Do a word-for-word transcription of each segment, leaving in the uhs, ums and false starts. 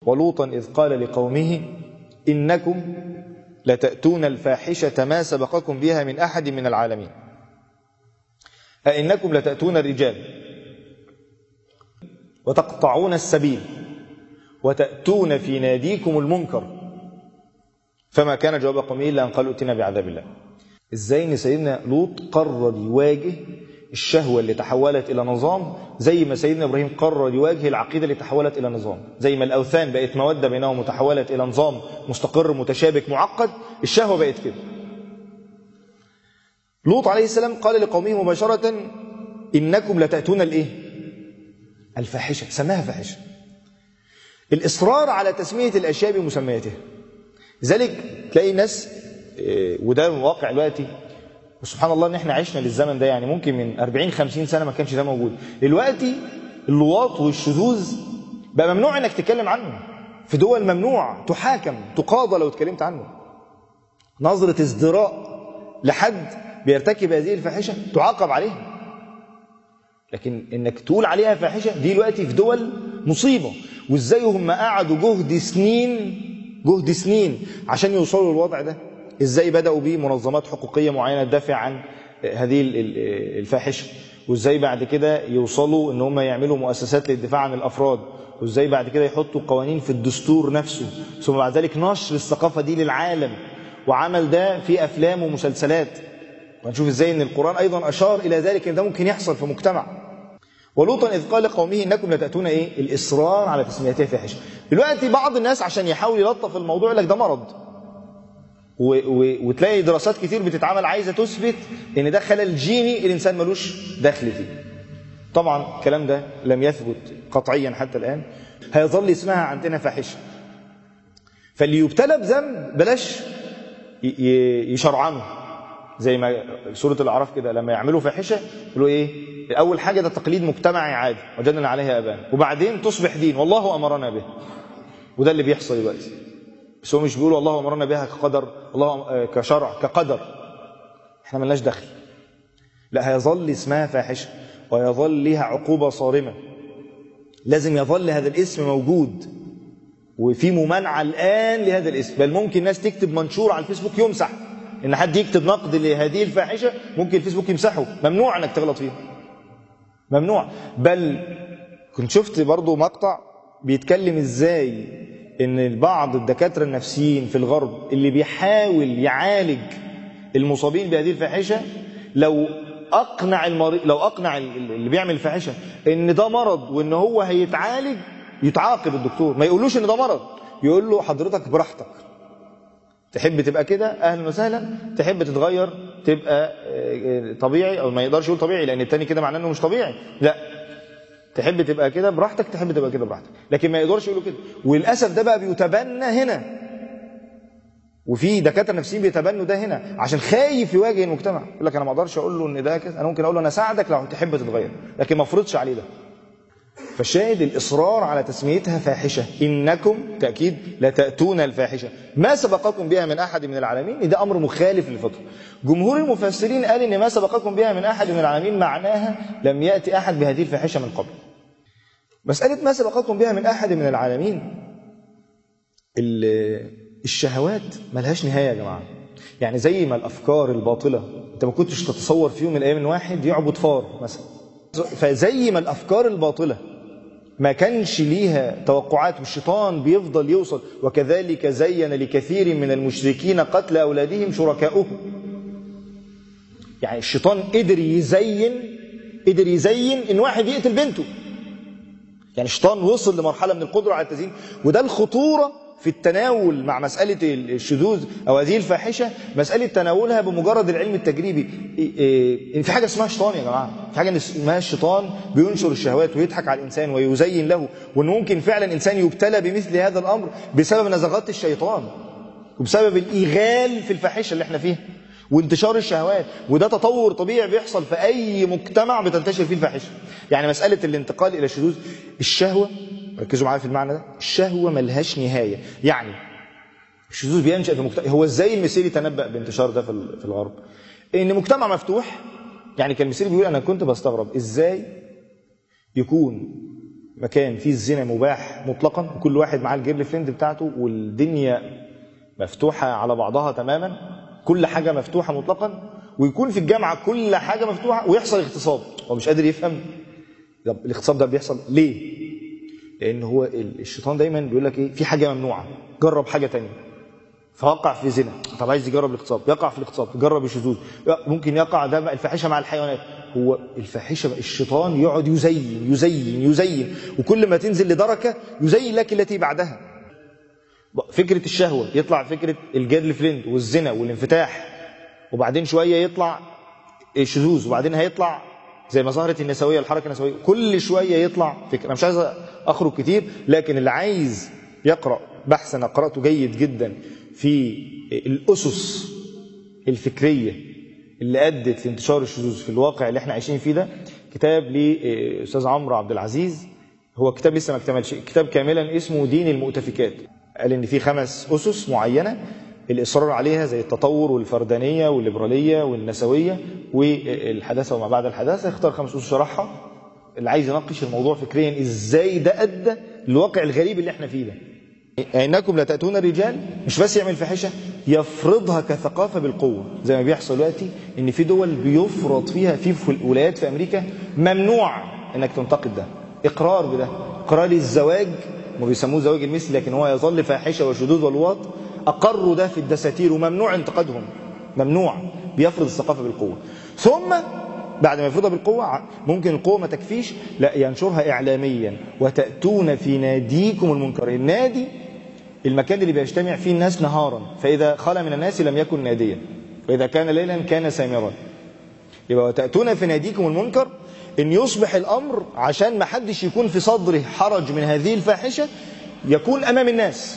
ولوطا إذ قال لقومه إنكم لتأتون الفاحشة ما سبقكم بها من أحد من العالمين أئنكم لتأتون الرجال وتقطعون السبيل وتأتون في ناديكم المنكر فما كان جواب قومه إلا أن قالوا ائتنا بعذاب الله. إزاي إن سيدنا لوط قرر يواجه الشهوة اللي تحولت إلى نظام، زي ما سيدنا إبراهيم قرر يواجه العقيدة اللي تحولت إلى نظام، زي ما الأوثان بقت مودة بينهم وتحولت إلى نظام مستقر متشابك معقد، الشهوة بقت كده. لوط عليه السلام قال لقومه مباشرة إنكم لتأتون الإيه؟ الفاحشة، سماها فاحشة. الإصرار على تسمية الأشياء بمسمياتها، لذلك تلاقي الناس، وده واقع دلوقتي، وسبحان الله ان احنا عشنا للزمن ده، يعني ممكن من أربعين خمسين سنة ما كانش ده موجود. دلوقتي اللواط والشذوذ بقى ممنوع انك تتكلم عنه، في دول ممنوع، تحاكم تقاضى لو اتكلمت عنه. نظرة ازدراء لحد بيرتكب هذه الفاحشة تعاقب عليها، لكن انك تقول عليها فاحشة دي دلوقتي في دول مصيبة. وازاي هم قعدوا جهد سنين جهد سنين عشان يوصلوا للوضع ده. ازاي بدأوا بيه منظمات حقوقية معينة تدافع عن هذه الفاحشة، وازاي بعد كده يوصلوا ان هم يعملوا مؤسسات للدفاع عن الافراد، وازاي بعد كده يحطوا قوانين في الدستور نفسه، ثم بعد ذلك نشر الثقافة دي للعالم، وعمل ده في افلام ومسلسلات. وهنشوف ازاي ان القرآن ايضا اشار الى ذلك ان ده ممكن يحصل في مجتمع. ولوطا إذ قال لقومه إنكم لتأتون إيه؟ الإصرار على تسميتها فاحشة. دلوقتي بعض الناس عشان يحاول يلطف الموضوع يقول لك ده مرض، و... و... وتلاقي دراسات كتير بتتعمل عايزة تثبت إن ده خلل جيني الإنسان ملوش دخل فيه. طبعا الكلام ده لم يثبت قطعيا حتى الآن، هيظل اسمها عندنا فاحشة. فاللي يبتلى بذنب بلاش ي... يشرعنه، زي ما سورة الأعراف كده لما يعملوا فاحشة يقولوا إيه؟ أول حاجة ده تقليد مجتمعي عادي وجدنا عليها أبانا، وبعدين تصبح دين والله أمرنا به. وده اللي بيحصل دلوقتي، بس هو مش بيقولوا الله أمرنا بها كقدر، الله كشرع كقدر، احنا ملناش دخل. لا، هيظل اسمها فاحشة ويظل لها عقوبة صارمة، لازم يظل هذا الاسم موجود، وفي ممانعة الآن لهذا الاسم. بل ممكن ناس تكتب منشور على الفيسبوك يمسح، إن حد يكتب نقد لهذه الفاحشة ممكن الفيسبوك يمسحه، ممنوع أنك تغلط فيه، ممنوع. بل كنت شفت برضو مقطع بيتكلم ازاي ان بعض الدكاترة النفسيين في الغرب اللي بيحاول يعالج المصابين بهذه الفاحشة، لو اقنع المريض، لو اقنع اللي بيعمل الفاحشة ان ده مرض وان هو هيتعالج، يتعاقب الدكتور، ما يقولوش ان ده مرض، يقول له حضرتك براحتك، تحب تبقى كده اهلا وسهلا، تحب تتغير تبقى طبيعي، او ما يقدرش يقول طبيعي لان التاني كده معناه انه مش طبيعي، لا، تحب تبقى كده براحتك، تحب تبقى كده براحتك، لكن ما يقدرش يقولوا كده. وللاسف ده بقى بيتبنى هنا، وفي دكاتره نفسيين بيتبنوا ده هنا عشان خايف يواجه المجتمع، يقول لك انا ما اقدرش اقول له ان ده كده، انا ممكن اقول له انا اساعدك لو تحب تتغير، لكن ما افرضش عليه ده. فالشاهد الإصرار على تسميتها فاحشة، إنكم تأكيد لتأتون الفاحشة ما سبقكم بها من أحد من العالمين، ده أمر مخالف للفطرة. جمهور المفسرين قال إن ما سبقكم بها من أحد من العالمين معناها لم يأتي أحد بهذه الفاحشة من قبل. مسألة ما سبقكم بها من أحد من العالمين، الشهوات ملهاش نهاية يا جماعة. يعني زي ما الأفكار الباطلة أنت ما كنتش تتصور في يوم من الأيام واحد يعبد فار مثلا، فزي ما الأفكار الباطلة ما كانش ليها توقعات والشيطان بيفضل يوصل، وكذلك زين لكثير من المشركين قتل أولادهم شركاؤهم. يعني الشيطان قدر يزين قدر يزين إن واحد يقتل بنته. يعني الشيطان وصل لمرحلة من القدرة على التزيين، وده الخطورة في التناول مع مسألة الشذوذ أو هذه الفاحشة، مسألة تناولها بمجرد العلم التجريبي. في حاجة اسمها شيطان يا جماعة، في حاجة اسمها الشيطان بينشر الشهوات ويضحك على الإنسان ويزين له، وأن ممكن فعلا إنسان يبتلى بمثل هذا الأمر بسبب نزغات الشيطان وبسبب الإيغال في الفاحشة اللي احنا فيها وانتشار الشهوات. وده تطور طبيعي بيحصل في أي مجتمع بتنتشر فيه الفاحشة. يعني مسألة الانتقال إلى الشذوذ، الشهوة، ركزوا معايا في المعنى ده، الشهوة ملهاش نهاية. يعني الشذوذ بينشأ في مجتمع. هو ازاي المسيري تنبأ بانتشار ده في الغرب؟ ان مجتمع مفتوح. يعني كان المسيري بيقول انا كنت بستغرب ازاي يكون مكان فيه الزنا مباح مطلقا، وكل واحد معاه الجيرل فريند بتاعته والدنيا مفتوحة على بعضها تماما، كل حاجة مفتوحة مطلقا، ويكون في الجامعة كل حاجة مفتوحة ويحصل اغتصاب. هو مش قادر يفهم طب الاغتصاب ده بيحصل ليه؟ لأن هو الشيطان دايما بيقول لك ايه، في حاجة ممنوعة جرب حاجة تانية، فوقع في زنا، طب عايز يجرب الاغتصاب، يقع في الاغتصاب، يجرب الشذوذ، ممكن يقع ده بقى الفاحشة مع الحيوانات. هو الفاحشة بقى الشيطان يقعد يزين يزين يزين، وكل ما تنزل لدركة يزين لك التي بعدها. فكرة الشهوة يطلع فكرة الجيرل فريند والزنا والانفتاح، وبعدين شوية يطلع الشذوذ، وبعدين هيطلع زي ما ظهرت النسوية الحركة النسوية، كل شوية يطلع فكرة. أنا مش عايز أخرج كتير، لكن اللي عايز يقرأ بحث أنا قرأته جيد جدا في الأسس الفكرية اللي أدت لانتشار الشذوذ في الواقع اللي احنا عايشين فيه ده، كتاب لأستاذ عمرو عبد العزيز، هو كتاب لسه ما اكتملش، كتاب كاملا اسمه دين المؤتفكات. قال إن في خمس أسس معينة الإصرار عليها زي التطور والفردانية والليبرالية والنسوية والحداثة وما بعد الحداثة، اختار خمس أسس شرحها. اللي عايز يناقش الموضوع فكريا إزاي ده أدى للواقع الغريب اللي احنا فيه ده. إنكم لتأتون الرجال، مش بس يعمل فاحشة، يفرضها كثقافة بالقوة، زي ما بيحصل دلوقتي إن في دول بيفرض فيها، في ولايات في أمريكا ممنوع إنك تنتقد ده، إقرار بده، إقرار الزواج، ما بيسموه زواج المثل، لكن هو يظل فاحشة وشذوذ والواط، أقروا ده في الدساتير وممنوع انتقادهم، ممنوع، بيفرض الثقافة بالقوة. ثم بعد ما يفرضها بالقوة ممكن القوة ما تكفيش، لا ينشرها إعلاميا، وتأتون في ناديكم المنكر. النادي المكان اللي بيجتمع فيه الناس نهارا، فإذا خلى من الناس لم يكن ناديا، وإذا كان ليلا كان سامرا. يبقى وتأتون في ناديكم المنكر، إن يصبح الأمر عشان ما حدش يكون في صدره حرج من هذه الفاحشة، يكون أمام الناس،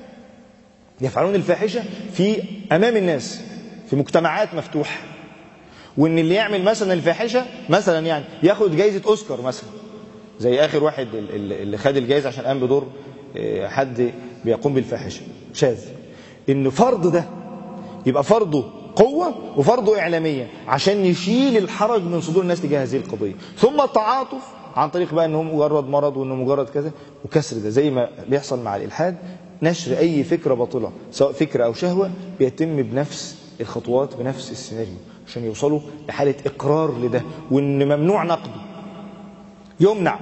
يفعلون الفاحشة في أمام الناس في مجتمعات مفتوحة. وإن اللي يعمل مثلا الفاحشة مثلا يعني ياخد جايزة أوسكار مثلا، زي آخر واحد اللي خد الجايزة عشان قام بدور حد بيقوم بالفاحشة شاذ. إن فرض ده يبقى فرضه قوة وفرضه إعلاميا عشان يشيل الحرج من صدور الناس تجاه هذه القضية. ثم التعاطف عن طريق بقى إنه مجرد مرض وإنه مجرد كذا، وكسر ده زي ما بيحصل مع الإلحاد. نشر أي فكرة باطلة سواء فكرة أو شهوة بيتم بنفس الخطوات بنفس السيناريو عشان يوصلوا لحالة إقرار لده، وإن ممنوع نقده، يمنع.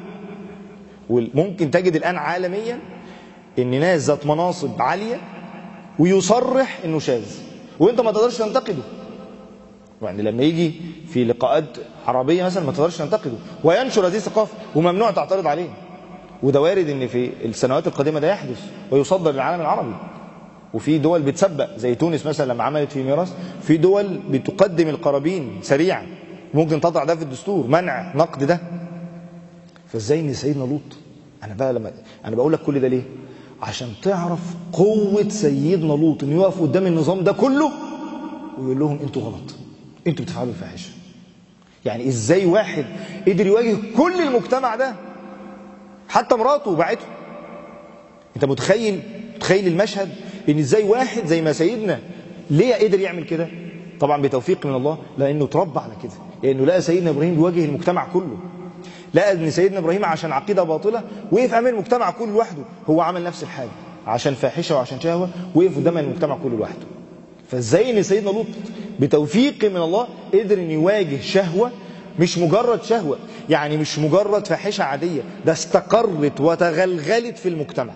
وممكن تجد الآن عالميا إن ناس ذات مناصب عالية ويصرح إنه شاذ وإنت ما تقدرش تنتقده. يعني لما يجي في لقاءات عربية مثلا ما تقدرش تنتقده، وينشر هذه الثقافة وممنوع تعترض عليه. وده وارد إن في السنوات القادمة ده يحدث ويصدر للعالم العربي. وفي دول بتسبق زي تونس مثلا لما عملت في ميراث، في دول بتقدم القرابين سريعا، ممكن تضع ده في الدستور منع نقد ده. فازاي ان سيدنا لوط، انا بقى لما انا بقول لك كل ده ليه؟ عشان تعرف قوة سيدنا لوط انه يقف قدام النظام ده كله ويقول لهم انتوا غلط، انتوا بتفعلوا الفاحشة. يعني ازاي واحد قدر يواجه كل المجتمع ده، حتى مراته وبعته. انت متخيل متخيل المشهد ان ازاي واحد زي ما سيدنا ليه قدر يعمل كده؟ طبعا بتوفيق من الله، لانه اتربى على كده، لانه لقى سيدنا ابراهيم بيواجه المجتمع كله. لقى ان سيدنا ابراهيم عشان عقيده باطله وقف امام المجتمع كله لوحده، هو عمل نفس الحاجه عشان فاحشه وعشان شهوه وقف قدام المجتمع كله لوحده. فازاي ان سيدنا لوط بتوفيق من الله قدر ان يواجه شهوه، مش مجرد شهوه، يعني مش مجرد فاحشه عاديه، ده استقرت وتغلغلت في المجتمع.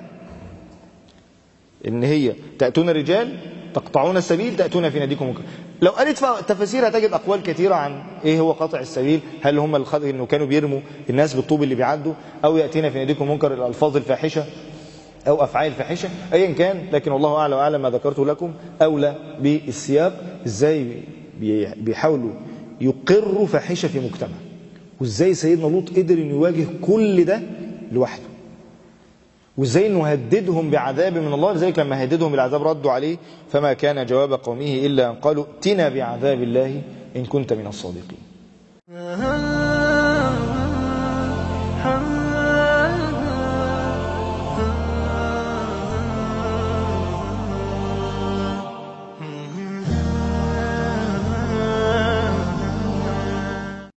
ان هي تأتون الرجال تقطعون السبيل تأتون في ناديكم منكر. لو قريت تفاسير هتجد أقوال كثيرة عن إيه هو قطع السبيل. هل هم الخطأ إنه كانوا بيرموا الناس بالطوب اللي بيعدوا، أو يأتينا في ناديكم منكر الألفاظ الفاحشة أو أفعال الفاحشة، أيا كان. لكن الله أعلى وأعلم ما ذكرته لكم أولى بالسياق، إزاي بيحاولوا يقروا فاحشة في مجتمع، وإزاي سيدنا لوط قدر إنه يواجه كل ده لوحده، وازاي انه هددهم بعذاب من الله. لذلك لما هددهم بالعذاب ردوا عليه، فما كان جواب قومه الا ان قالوا ائتنا بعذاب الله ان كنت من الصادقين.